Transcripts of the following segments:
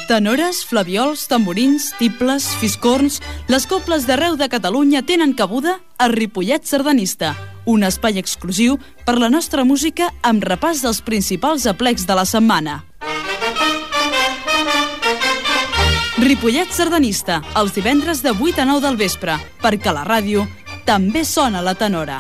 Tenores, flaviols, tamborins, tibles, fiscorns... Les cobles d'arreu de Catalunya tenen cabuda a Ripollet Sardanista, un espai exclusiu per la nostra música amb repàs dels principals aplecs de la setmana. Ripollet Sardanista, els divendres de 8 a 9 del vespre, perquè a la ràdio també sona la tenora.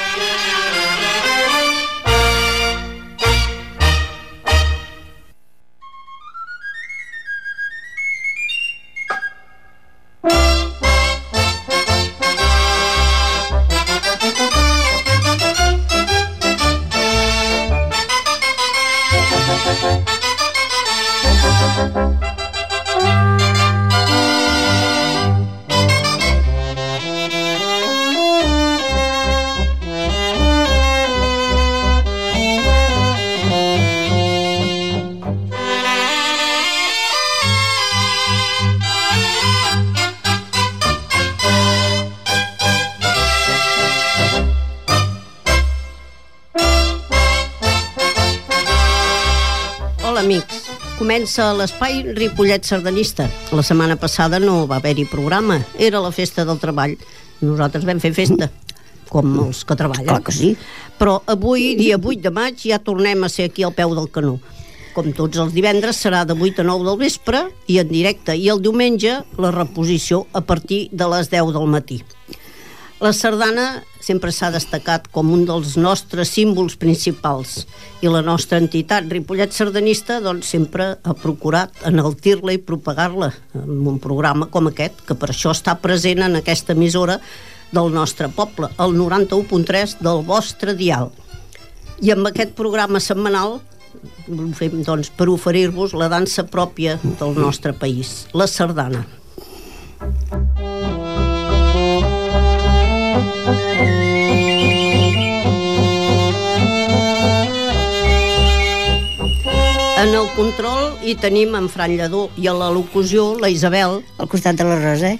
Amics, comença l'espai Ripollet Sardanista. La setmana passada no va haver-hi programa, era la festa del treball. Nosaltres vam fer festa, com els que treballen. Clar que sí. Però avui, dia 8 de maig, ja tornem a ser aquí al peu del canó. Com tots els divendres, serà de 8 a 9 del vespre i en directe. I el diumenge, la reposició a partir de les 10 del matí. La sardana sempre s'ha destacat com un dels nostres símbols principals i la nostra entitat Ripollet Sardanista doncs, sempre ha procurat enaltir-la i propagar-la en un programa com aquest, que per això està present en aquesta emissora del nostre poble, el 91.3 del vostre dial. I amb aquest programa setmanal ho fem doncs, per oferir-vos la dansa pròpia del nostre país, la sardana. En el control hi tenim en Fran Lledó i a la locució la Isabel. Al costat de la Rosa,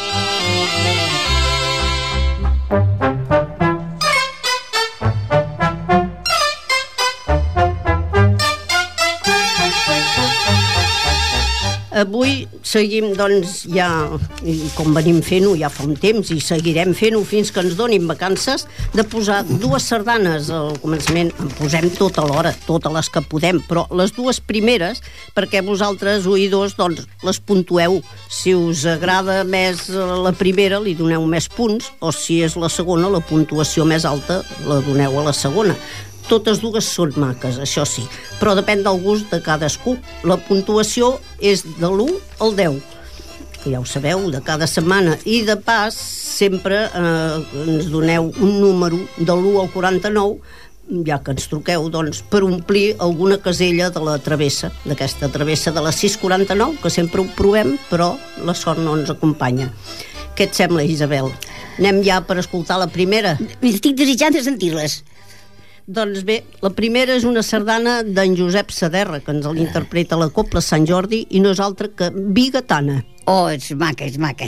Avui seguim, doncs, ja, com venim fent-ho ja fa un temps i seguirem fent-ho fins que ens donin vacances, de posar dues sardanes al començament. En posem tota l'hora, totes les que podem, però les dues primeres, perquè vosaltres, oïdors, doncs, les puntueu. Si us agrada més la primera, li doneu més punts, o si és la segona, la puntuació més alta la doneu a la segona. Totes dues són maques, això sí, però depèn del gust de cadascú. La puntuació és de l'1 al 10, que ja ho sabeu, de cada setmana. I de pas, sempre ens doneu un número de l'1 al 49, ja que ens truqueu, doncs, per omplir alguna casella de la travessa, d'aquesta travessa de la 649, que sempre ho provem, però la sort no ens acompanya. Què et sembla, Isabel? Anem ja per escoltar la primera? Estic desitjant de sentir-les. Doncs bé, la primera és una sardana d'en Josep Saderra, que ens l'interpreta la Cobla Sant Jordi, i no és altra que Bigatana. Oh, és maca, és maca.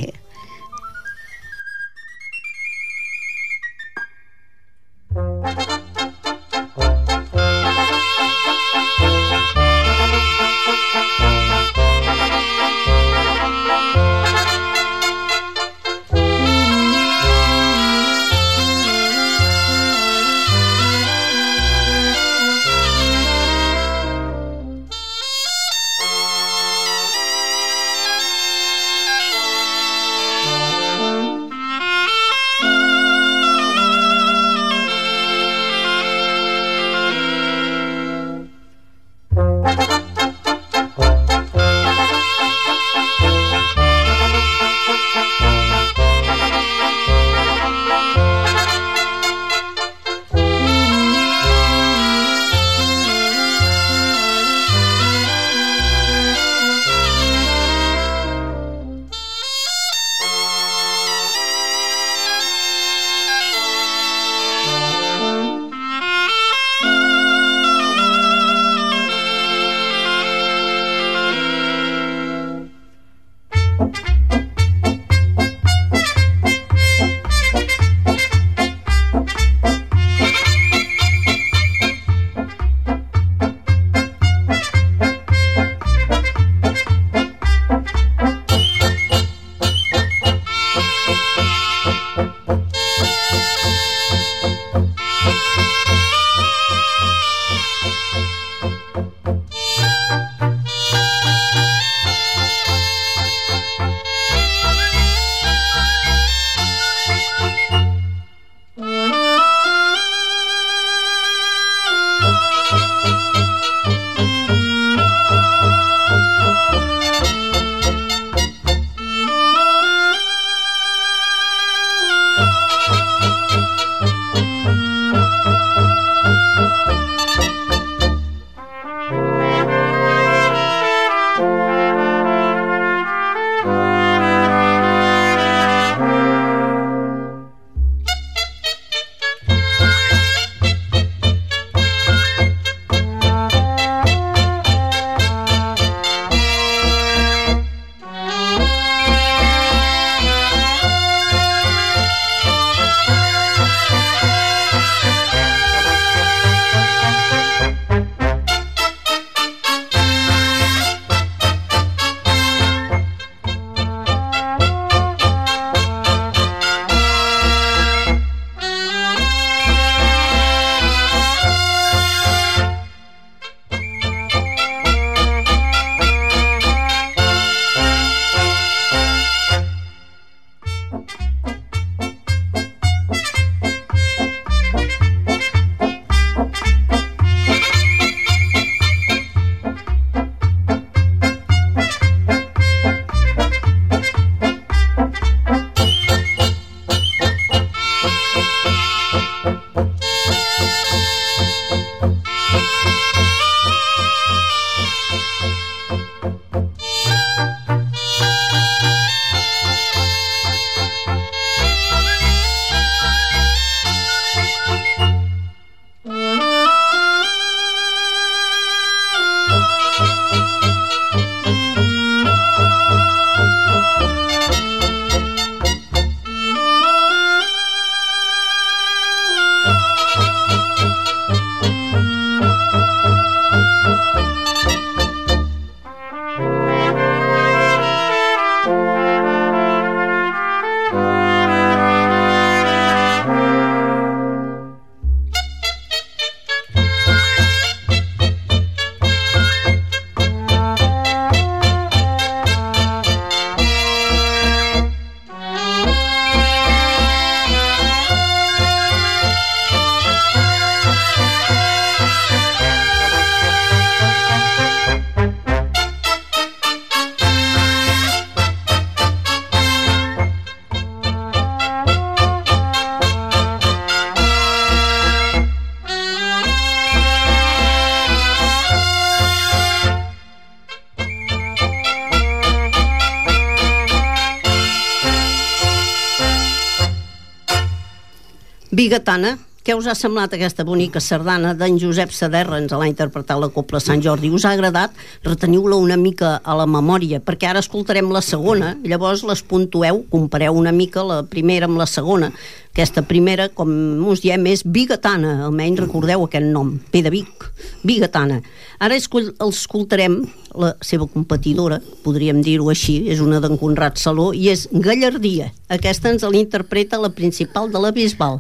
Bigatana. Què us ha semblat aquesta bonica sardana d'en Josep Saderra? Ens l'ha interpretat la Cobla Sant Jordi. Us ha agradat? Reteniu-la una mica a la memòria, perquè ara escoltarem la segona, llavors les puntueu, compareu una mica la primera amb la segona. Aquesta primera, com us diem, és Bigatana, almenys recordeu aquest nom, P de Vic, Bigatana. Ara escoltarem la seva competidora, podríem dir-ho així, és una d'en Conrad Saló, i és Gallardia. Aquesta ens l'interpreta la principal de la Bisbal.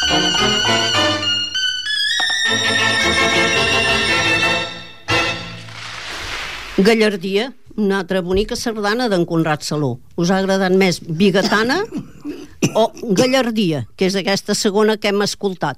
Gallardia, una altra bonica sardana d'en Conrad Saló. Us ha agradat més Bigatana o Gallardia, que és aquesta segona que hem escoltat?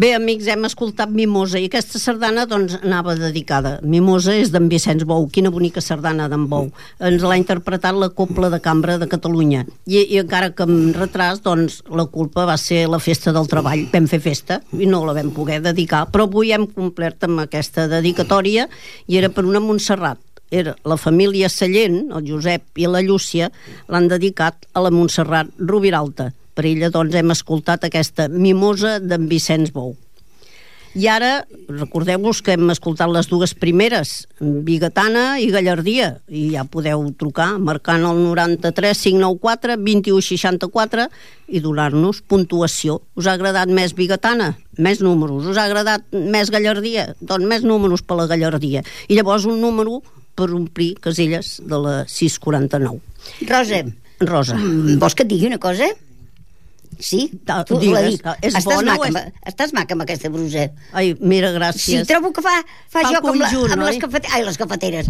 Bé, amics, hem escoltat Mimosa i aquesta sardana doncs anava dedicada. Mimosa és d'en Vicenç Bou, quina bonica sardana d'en Bou. Ens l'ha interpretat la Cobla de Cambra de Catalunya. I encara que amb retras, doncs la culpa va ser la festa del treball. Vam fer festa i no la vam poder dedicar, però avui hem complert amb aquesta dedicatòria i era per una Montserrat. Era la família Sallent, el Josep i la Llúcia, l'han dedicat a la Montserrat Rubiralta. Per ella, doncs, hem escoltat aquesta Mimosa d'en Vicenç Bou. I ara, recordeu-vos que hem escoltat les dues primeres, Bigatana i Gallardia, i ja podeu trucar marcant el 93 594 21 64 i donar-nos puntuació. Us ha agradat més Bigatana? Més números. Us ha agradat més Gallardia? Doncs més números per la Gallardia. I llavors un número per omplir caselles de la 649. Rosa, vols que et digui una cosa? Sí, tu digues, la dic. és bona o és... Estàs maca amb aquesta brusa. Ai, mira, gràcies. Sí, trobo que fa joc conjunt, amb les cafeteres. Ai, les cafeteres.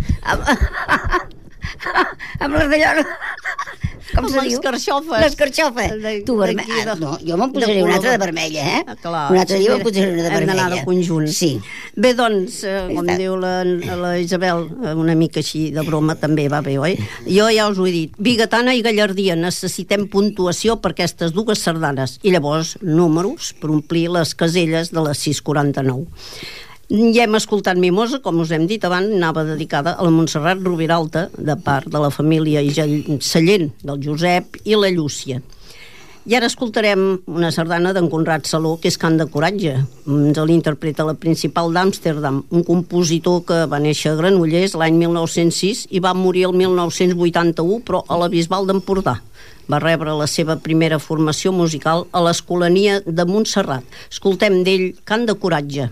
Amb les d'allò... Com se diu? Les carxofes. Les carxofes. Tu vermella. No, jo me'n posaré una altra de vermella, Clar, un altre dia me'n posaré una de vermella. Hem d'anar de conjunt. Sí. Bé, doncs, com diu la Isabel, una mica així de broma també va bé, oi? Jo ja us ho he dit. Bigatana i Gallardia, necessitem puntuació per aquestes dues sardanes i llavors números per omplir les caselles de les 649. Ja hem escoltat Mimosa, com us hem dit abans, anava dedicada a la Montserrat Rubiralta, de part de la família Sallent, del Josep i la Llúcia. I ara escoltarem una sardana d'en Conrad Saló, que és Cant de Coratge. Ens l'interpreta la Principal d'Amsterdam, un compositor que va néixer a Granollers l'any 1906 i va morir el 1981, però a la Bisbal d'Empordà. Va rebre la seva primera formació musical a l'Escolania de Montserrat. Escoltem d'ell Cant de Coratge.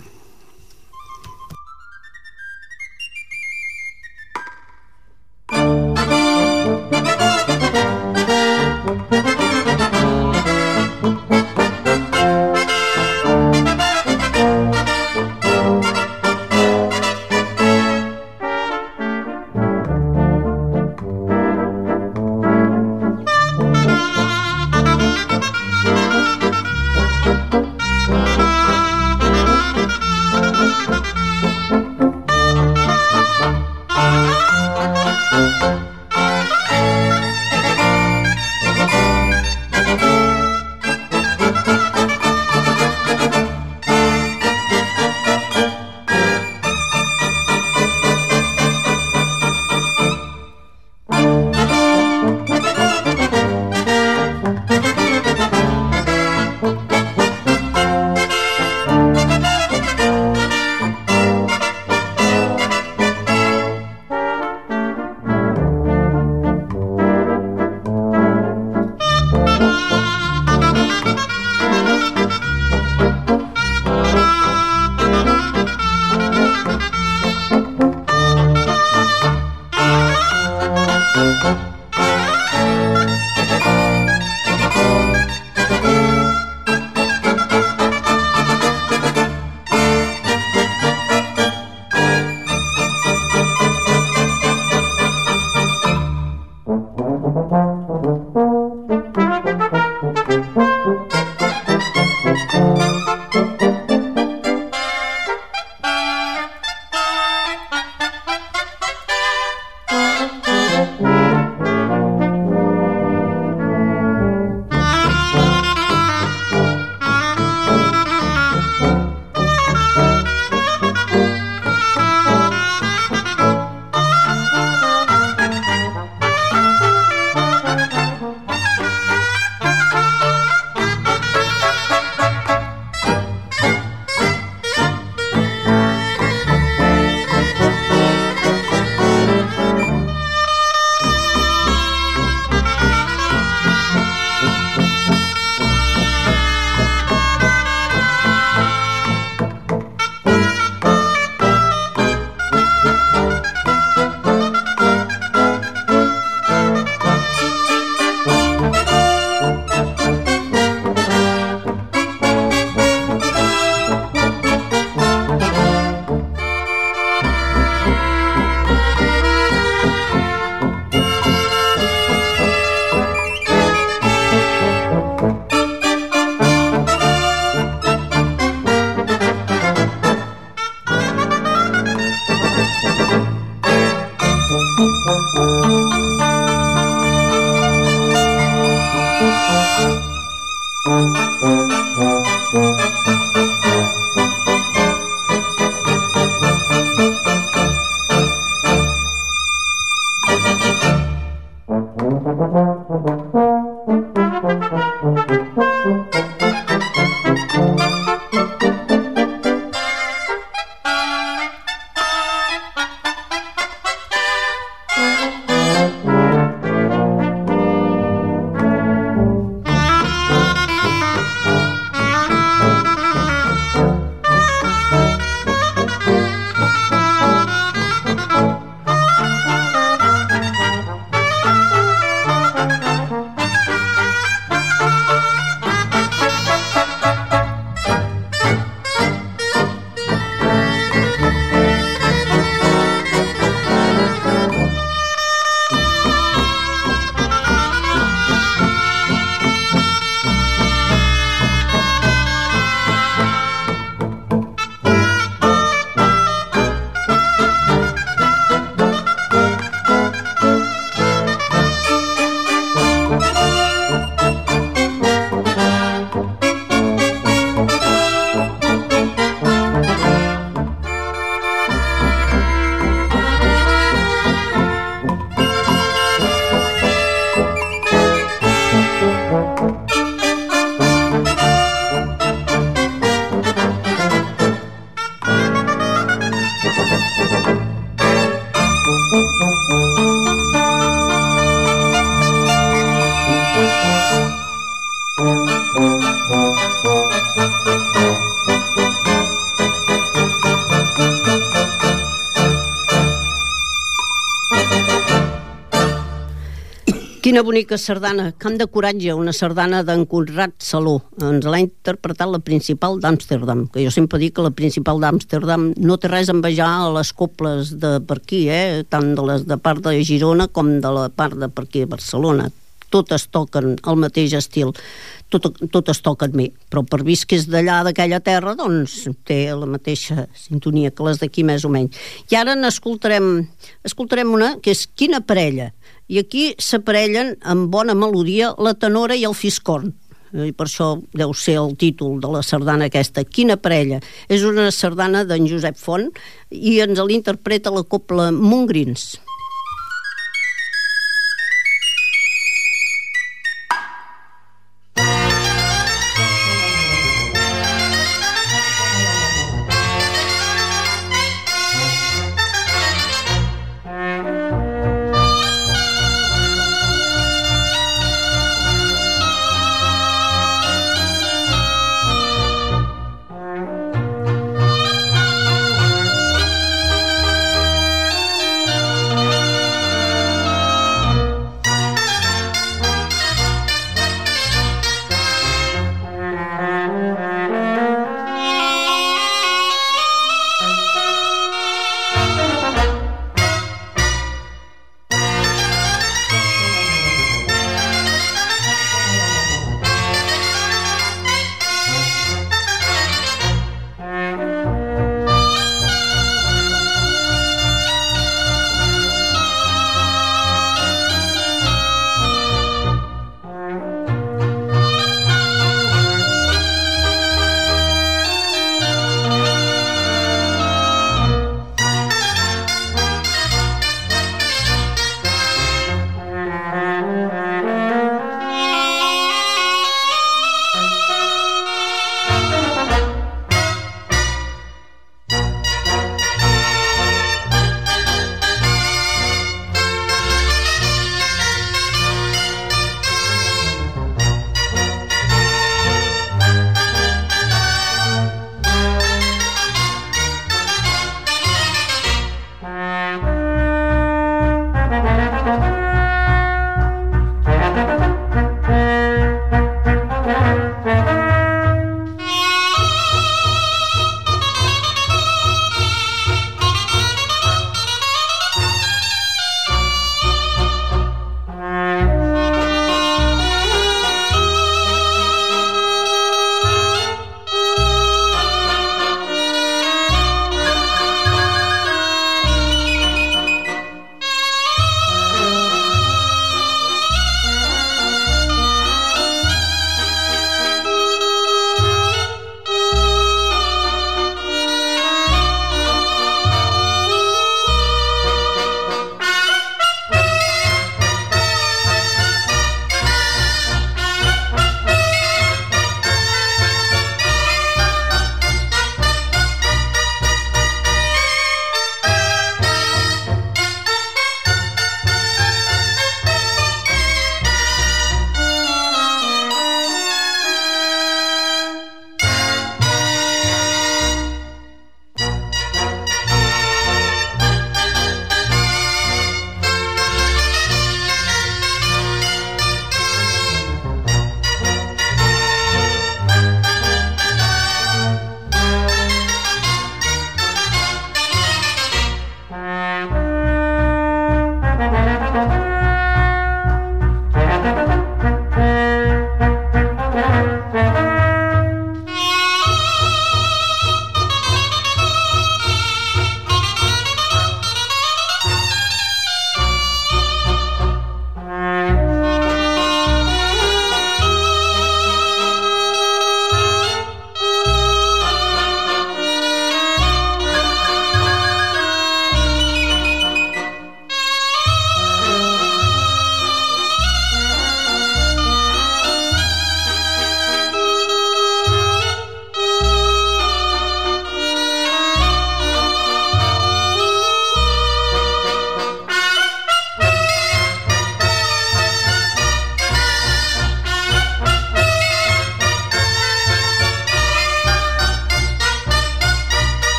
Quina bonica sardana, Camp de coratge, una sardana d'en Conrad Saló. Ens l'ha interpretat la Principal d'Amsterdam, que jo sempre dic que la Principal d'Amsterdam no té res a envejar a les coples de per aquí, tant de les de part de Girona com de la part de per aquí de Barcelona. Totes toquen el mateix estil, totes toquen bé, però per vist que és d'allà, d'aquella terra, doncs té la mateixa sintonia que les d'aquí més o menys. I ara n'escoltarem una que és Quina parella, i aquí s'aparellen amb bona melodia la tenora i el fiscorn, i per això deu ser el títol de la sardana aquesta, Quina parella. És una sardana d'en Josep Font i ens l'interpreta la cobla Montgrins.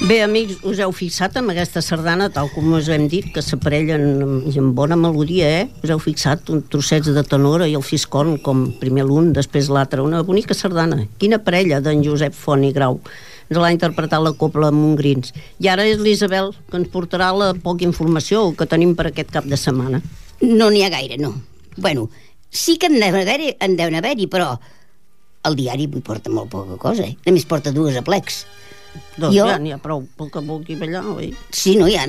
Bé, amics, us heu fixat en aquesta sardana, tal com us hem dit, que s'aparellen i amb bona melodia, Us heu fixat un trosset de tenora i el fiscorn, com primer l'un, després l'altre. Una bonica sardana. Quina parella d'en Josep Font i Grau. Ens l'ha interpretat la Cobla Montgrins. I ara és l'Isabel, que ens portarà la poca informació que tenim per aquest cap de setmana. No n'hi ha gaire, no. Bueno, sí que en deuen haver-hi, però el diari avui porta molt poca cosa, Només porta 2 aplecs. Doncs ja n'hi ha prou pel que vulgui ballar, oi? Sí, no, ja...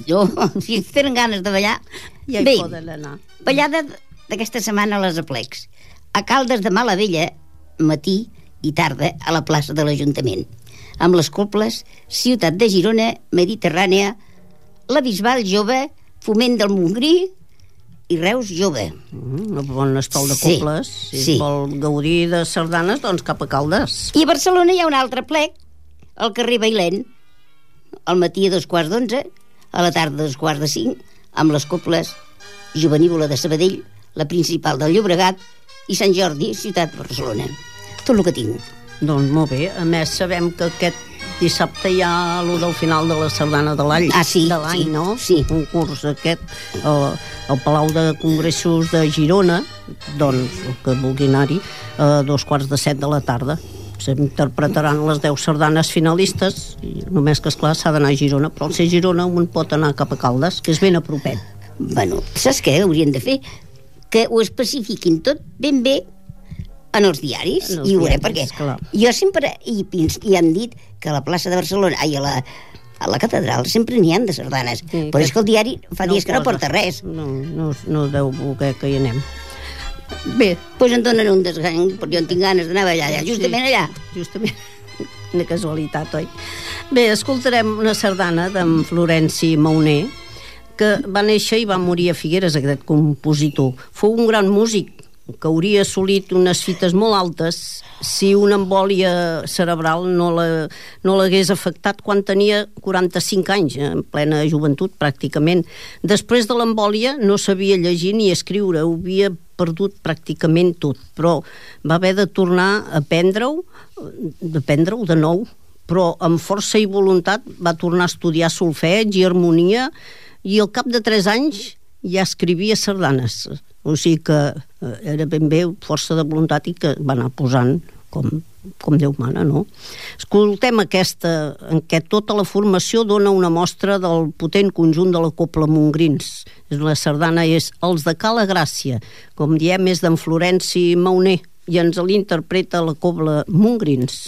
Si tenen ganes de ballar... Ja hi poden anar. Ballada d'aquesta setmana a les aplecs. A Caldes de Malavella, matí i tarda a la plaça de l'Ajuntament, amb les coples Ciutat de Girona, Mediterrània, la Bisbal Jove, Foment del Montgrí i Reus Jove. Un bon estol de coples. Si vol gaudir de sardanes, doncs cap a Caldes. I a Barcelona hi ha un altre plec, al carrer Bailén, al matí a 2:15, a la tarda a 4:45, amb les coples Jovenívola de Sabadell, la Principal del Llobregat i Sant Jordi, Ciutat de Barcelona. Tot el que tinc. Doncs molt bé. A més, sabem que aquest dissabte hi ha el del final de la sardana de l'any. Sí, de l'any, sí, no? Sí. Un curs aquest al Palau de Congressos de Girona, doncs, el que vulgui anar-hi, a 7:15 de la tarda. S'interpretaran les 10 sardanes finalistes, i només que, esclar, s'ha d'anar a Girona, però al ser Girona un pot anar cap a Caldes, que és ben a propet. Bueno, saps què haurien de fer? Que ho especifiquin tot ben bé en els diaris, i ho veuré, perquè jo sempre i han dit que a la plaça de Barcelona a la catedral sempre n'hi han de sardanes, però és que el diari fa dies que no porta res. No deu voler que hi anem. Bé, doncs em donen un desgany, perquè jo en tinc ganes d'anar a ballar allà, justament allà. Justament, una casualitat, oi? Bé, escoltarem una sardana d'en Florenci Mauner, que va néixer i va morir a Figueres, aquest compositor. Fou un gran músic, que hauria assolit unes fites molt altes si una embòlia cerebral no l'hagués afectat quan tenia 45 anys, en plena joventut pràcticament. Després de l'embòlia no sabia llegir ni escriure, ho havia perdut pràcticament tot, però va haver de tornar a aprendre-ho de nou, però amb força i voluntat va tornar a estudiar solfeig i harmonia, i al cap de 3 anys ja escrivia sardanes. O sigui que era ben bé força de voluntat i que va anar posant com Déu mana, no? Escoltem aquesta, en què tota la formació dona una mostra del potent conjunt de la Cobla Montgrins. La sardana és Els de Cala Gràcia, com diem, és d'en Florenci Mauner, i ens l'interpreta la Cobla Montgrins.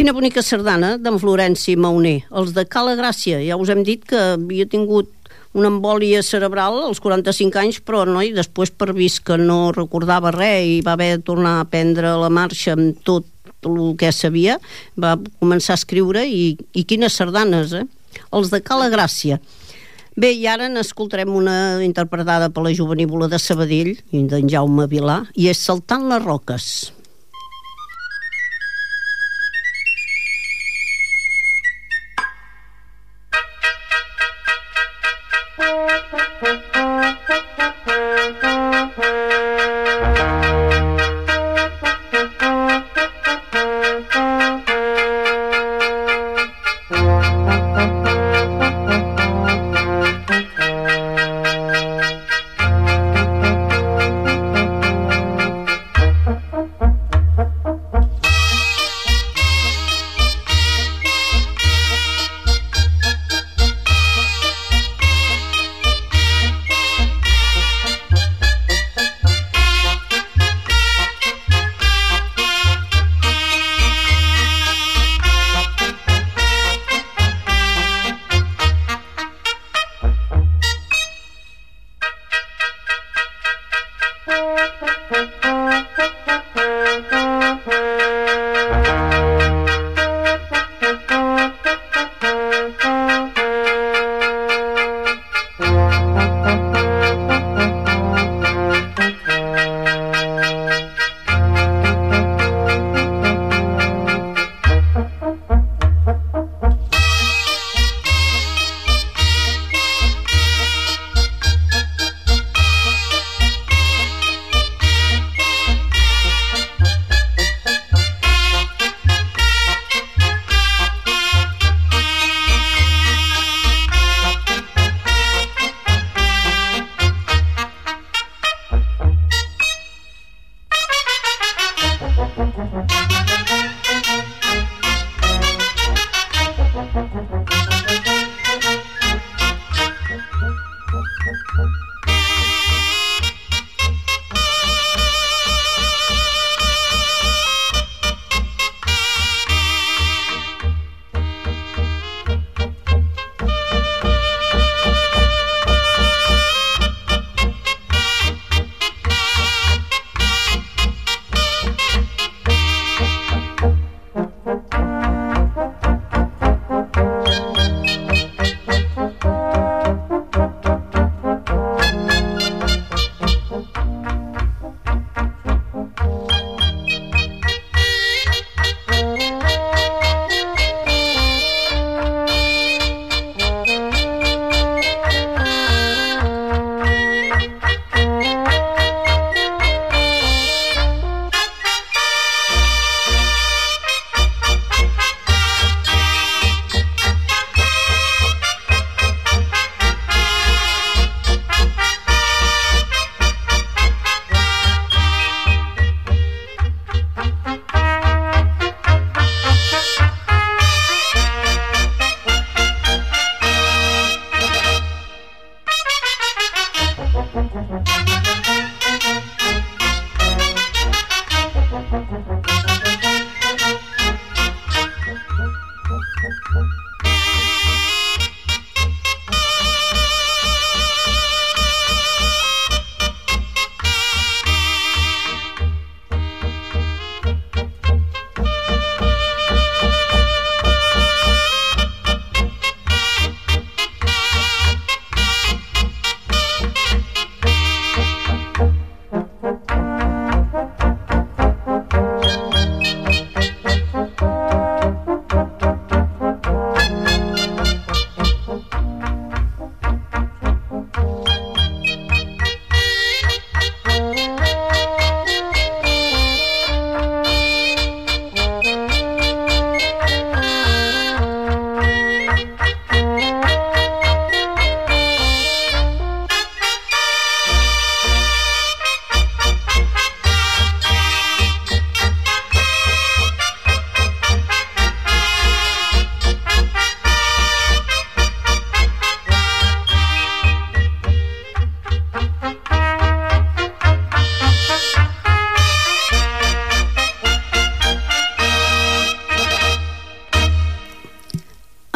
Quina bonica sardana d'en Florenci Mauner. Els de Cala Gràcia, ja us hem dit que havia tingut una embòlia cerebral als 45 anys, però després per vist que no recordava res i va haver de tornar a prendre la marxa amb tot el que sabia, va començar a escriure i quines sardanes, Els de Cala Gràcia. Bé, i ara n'escoltarem una interpretada per la Jovenívola de Sabadell i d'en Jaume Vilà, i és Saltant les roques.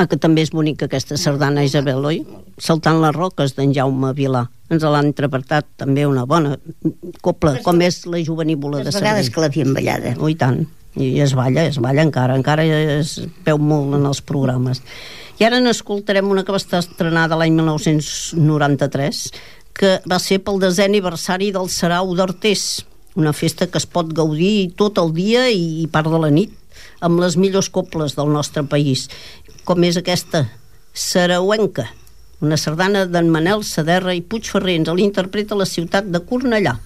que també és bonica aquesta sardana, Isabel, oi? Saltant les roques, d'en Jaume Vilà. Ens l'han interpretat també una bona copla, com és la Jovenívola de Sabadell. Les vegades que l'havien ballada. Oh, i tant. I es balla encara es veu molt en els programes. I ara n'escoltarem una que va estar estrenada l'any 1993, que va ser pel 10è aniversari del Sarau d'Artés, una festa que es pot gaudir tot el dia i part de la nit, amb les millors coples del nostre país, com és aquesta, Sarauenca, una sardana d'en Manel Saderra i Puigferrer. Ens l'interpreta la ciutat de Cornellà.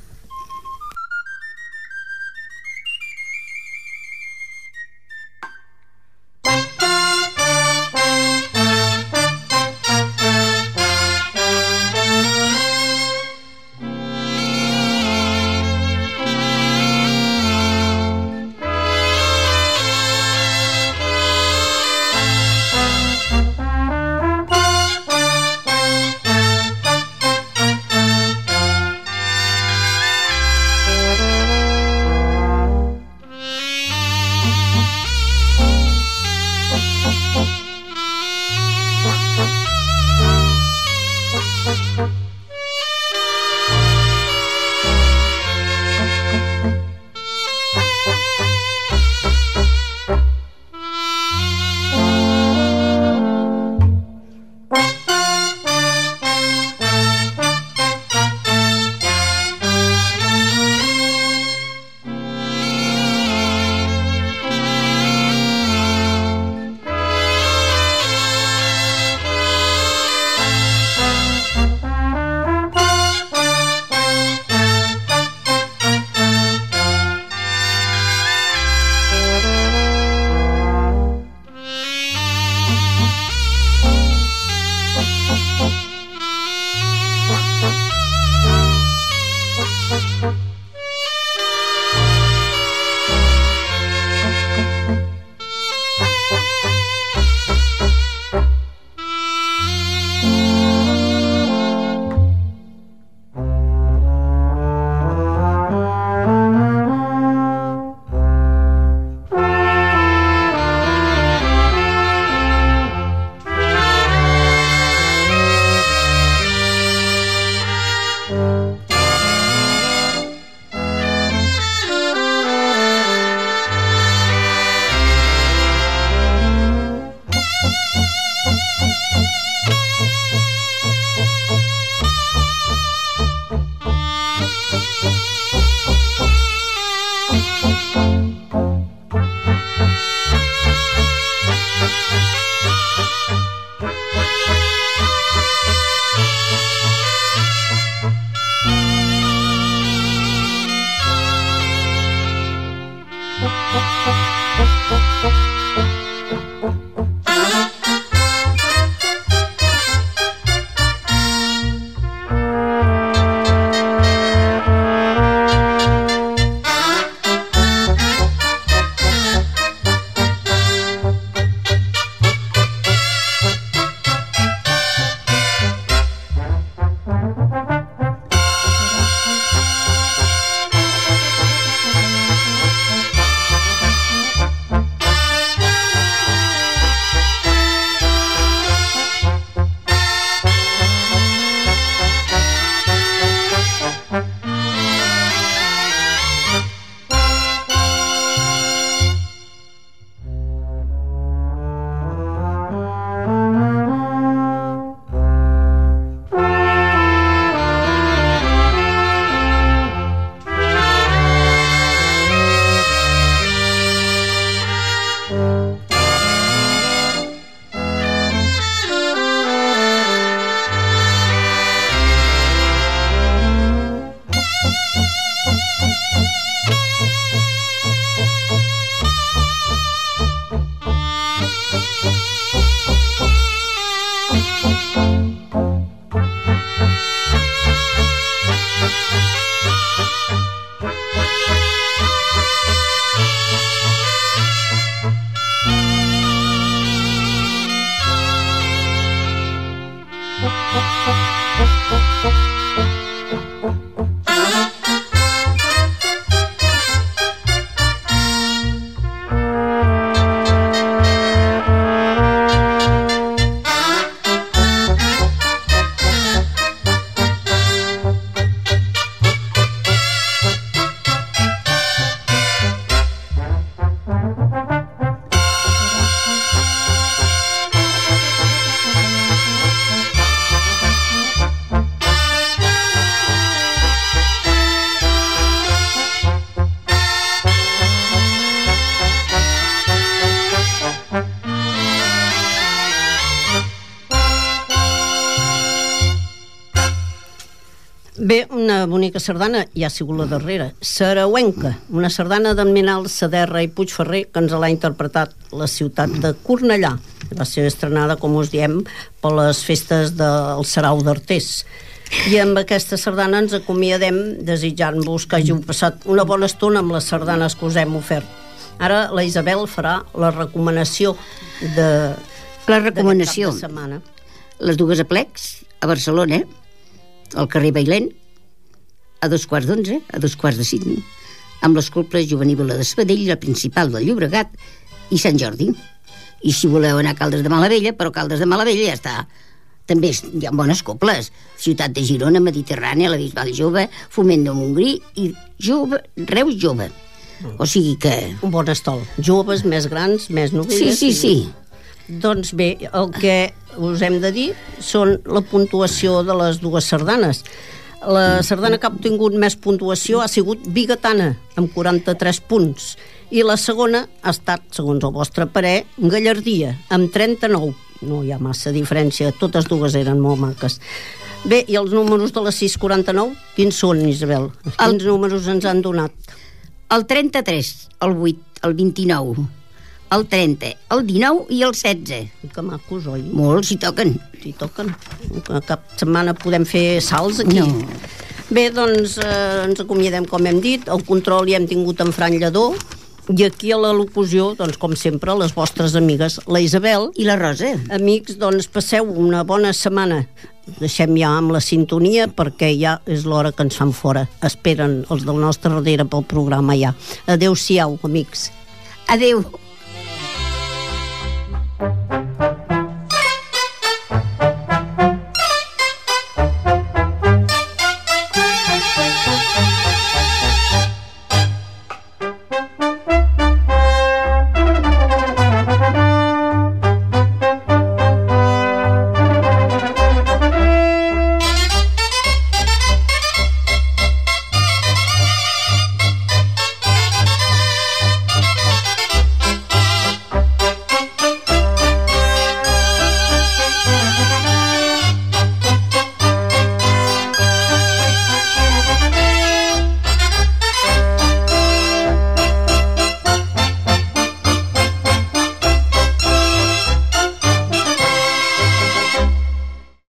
Bé, una bonica sardana ja ha sigut la darrera, Sarauenca, una sardana d'en Minal Saderra i Puigferrer, que ens l'ha interpretat la ciutat de Cornellà. Va ser estrenada, com us diem, per les festes del Sarau d'Artés. I amb aquesta sardana ens acomiadem desitjant-vos que hàgiu passat una bona estona amb les sardanes que us hem ofert. Ara la Isabel farà la recomanació de la recomanació. Cap de setmana. Les dues aplecs a Barcelona, al carrer Bailén, a 2:15, a 2:45, amb les coples Juvenívila de Sabadell, la principal del Llobregat i Sant Jordi. I si voleu anar a Caldes de Malavella, però Caldes de Malavella ja està. També hi ha bones coples. Ciutat de Girona, Mediterrània, la Bisbal Jove, Foment de Montgrí i Reus Jove. O sigui que... Un bon estol. Joves, més grans, més novelles. Sí. Doncs bé, el que us hem de dir són la puntuació de les dues sardanes. La sardana que ha obtingut més puntuació ha sigut Bigatana, amb 43 punts. I la segona ha estat, segons el vostre parer, Gallardia, amb 39. No hi ha massa diferència, totes dues eren molt maques. Bé, i els números de la 649, quins són, Isabel? Quins números ens han donat? El 33, el 8, el 29... el 30, el 19 i el 16. I que macos, oi? Molt, s'hi toquen. S'hi toquen. Cap setmana podem fer salts aquí. No. Bé, doncs ens acomiadem, com hem dit. El control ja hem tingut en Fran Lledó. I aquí a la locució, doncs, com sempre, les vostres amigues, la Isabel i la Rosa. Amics, doncs passeu una bona setmana. Deixem ja amb la sintonia perquè ja és l'hora que ens fan fora. Esperen els del nostre darrere pel programa ja. Adéu-siau, amics. Adéu.